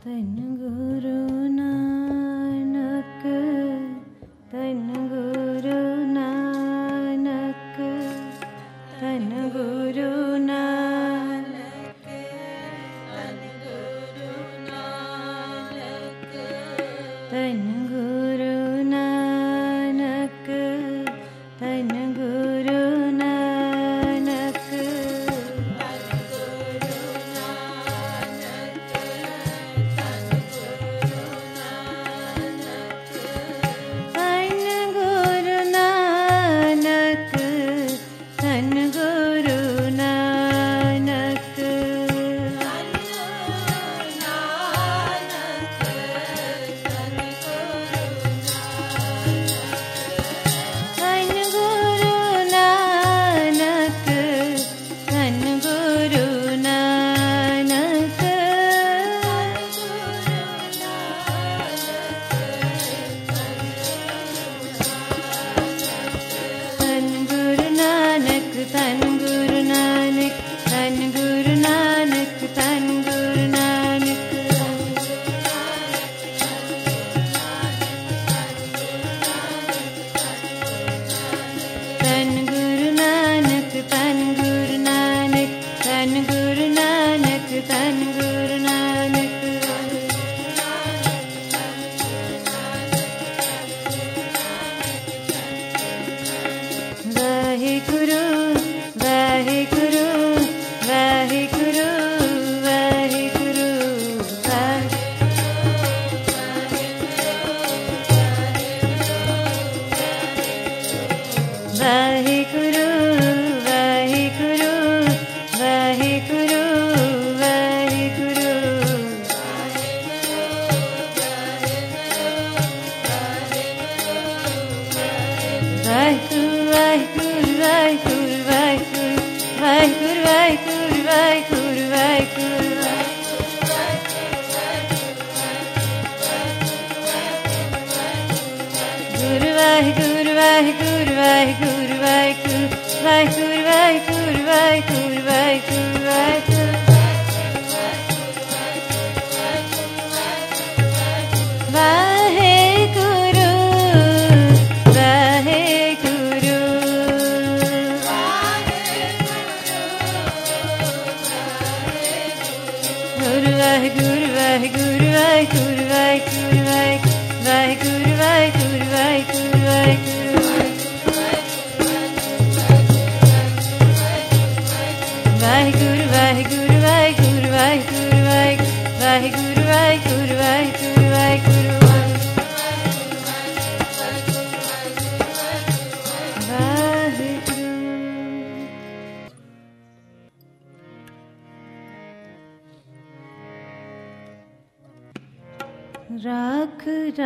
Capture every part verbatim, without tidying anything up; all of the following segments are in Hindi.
धन गुरु नानक, धन गुरु नानक, धन गुरु नानक, धन गुरु नानक, धन गुरु नानक, धन गुरु नानक, राख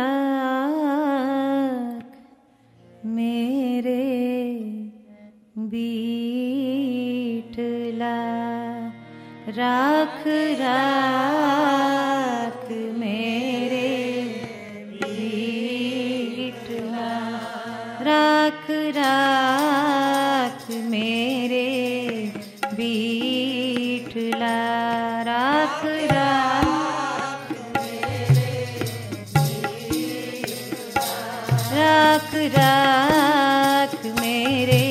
राख मेरे बीठला, राख राख मेरे बीठला, राख राख मेरे बीठला, राख राख राख राख मेरे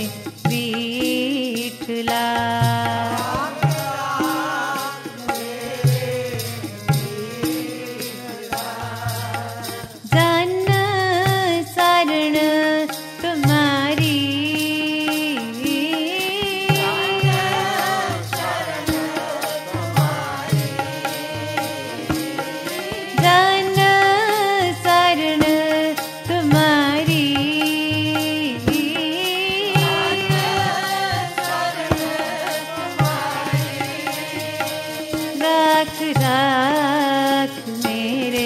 बीठला, जन शरण तुम्हारी, जन शरण तुम्हारी, राख राख मेरे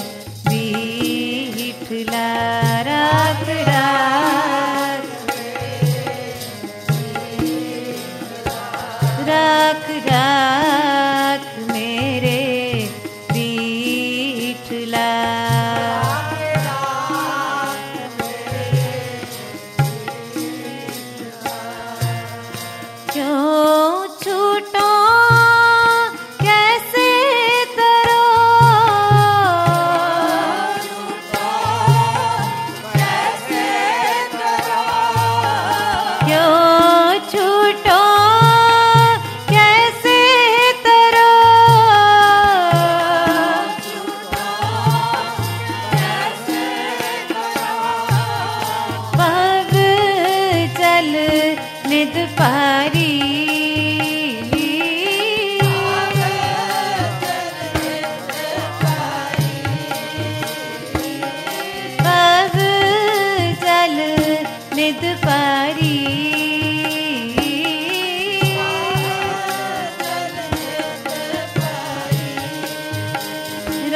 बीठला, राख राख राख राख मेरे बीठला, क्यों छूटो कैसे तो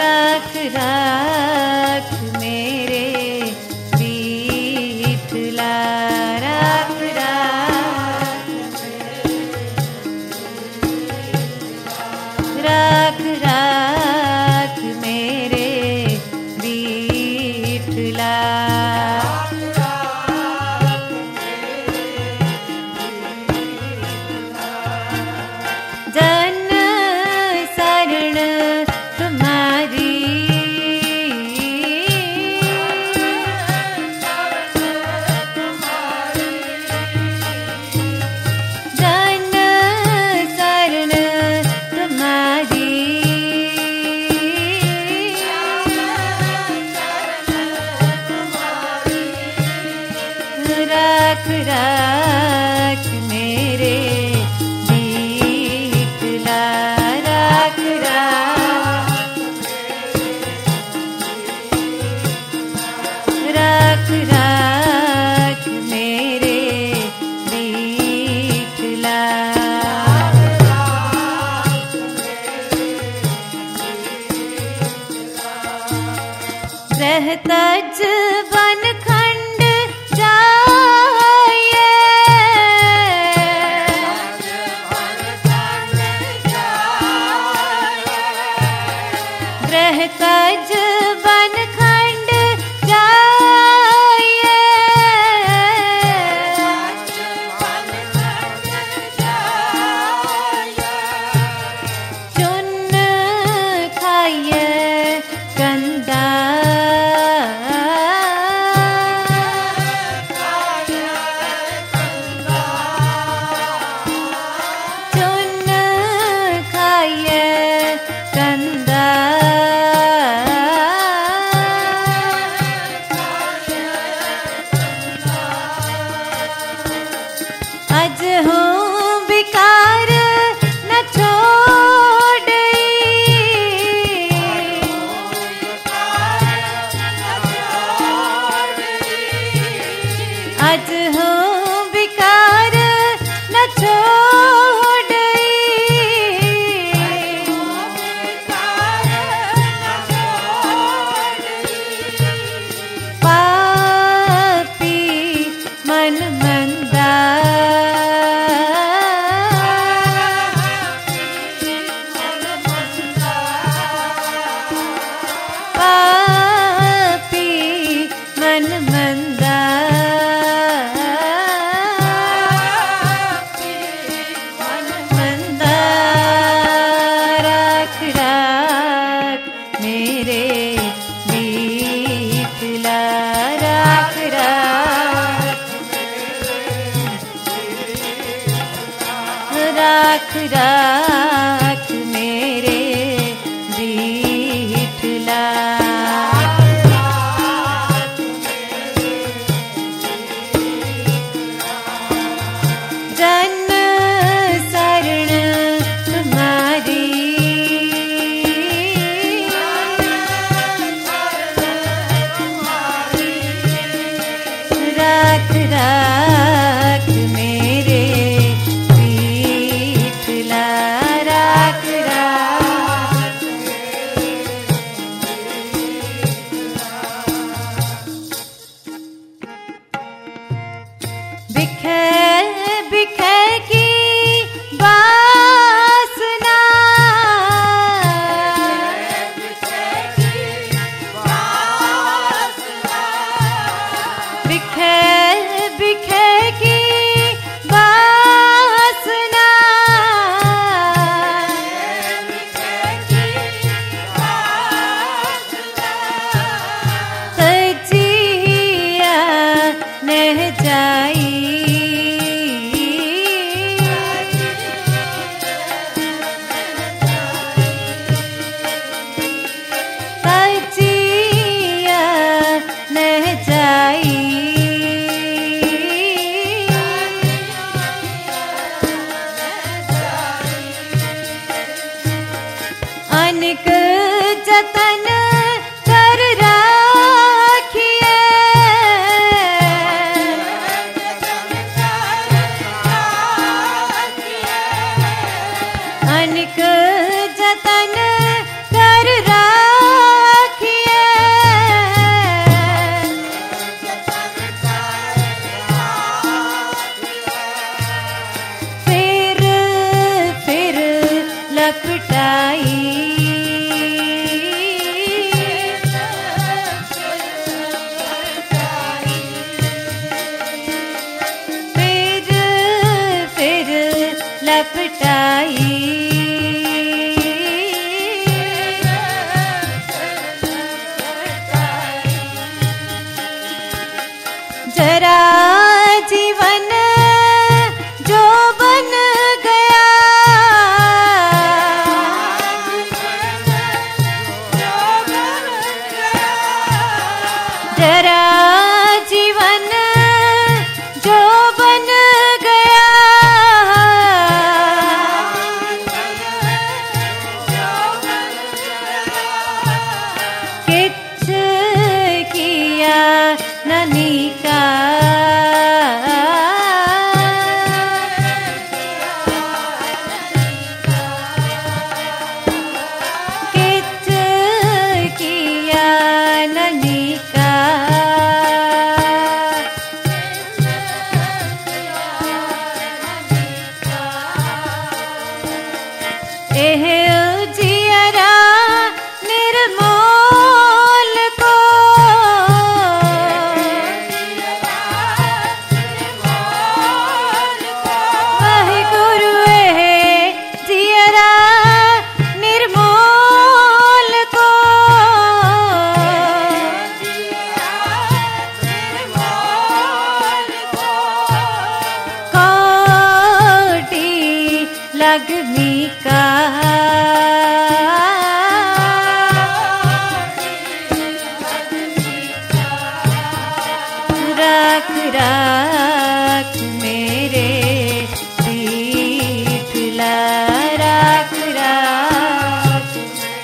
राख राख मेरे विठला राख राख राख राख मेरे विठला जन शरण तुम्हारी जन शरण तुम्हारी राख राख मेरे विठला राख राख राख राख मेरे विठला रहता वन खंड जाए रहता वन खंड जाए चुन खाइए कंदा चुन खाइए कंदा अज हूँ बिकार न छोड़ी अज हूँ बिकार न छोड़ी पापी मन मंदा पापी मन मंदा मंदा राख राख मेरे विठला राख राख राख राख मेरे विठला जन शरण तुम्हारी राख राख मेरे विठला राख राख बिखे बिखे की वासना बिखे बिखे की वासना तजिया नह जाई तजिया नह जाई अनेक जतन कर राखिए अनेक जतन कर राखिए ननी का किच किया ननी का एह जियरा निर्मोल को वाहे गुरु एह जियरा निर्मोल को कोटि लगमी का राख राख मेरे पीठला राख राख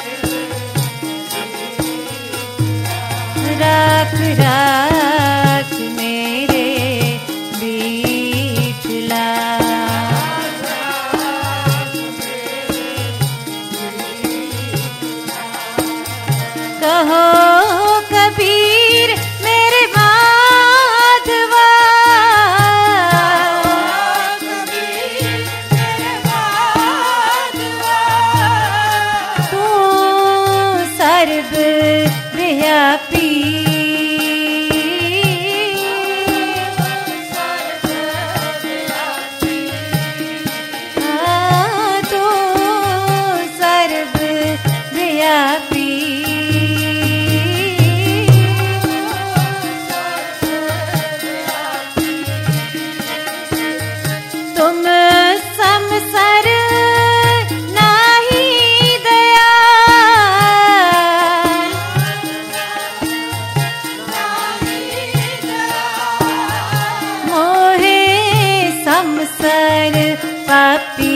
राख राख मेरे पीठला कहो कबीर मेरे माधवा तू सर्व व्यापी हाँ, तू सर्व व्यापी तुम समसर नाही दया मोहे समसर पापी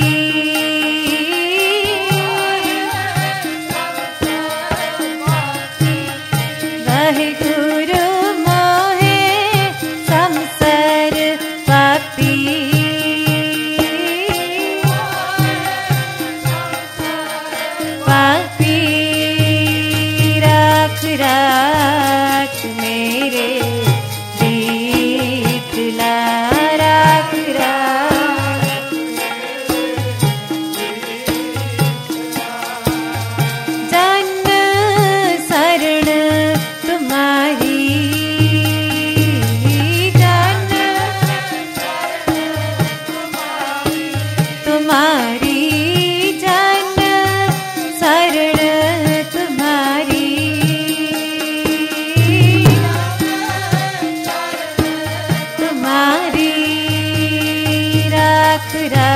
वाहे गुरु मोहे समसर पापी पापी राख राख मेरे पीठला राख राख जन शरण तुम्हारी जन तुम्हारी जन शरण तुम्हारी तुम्हारी राख राख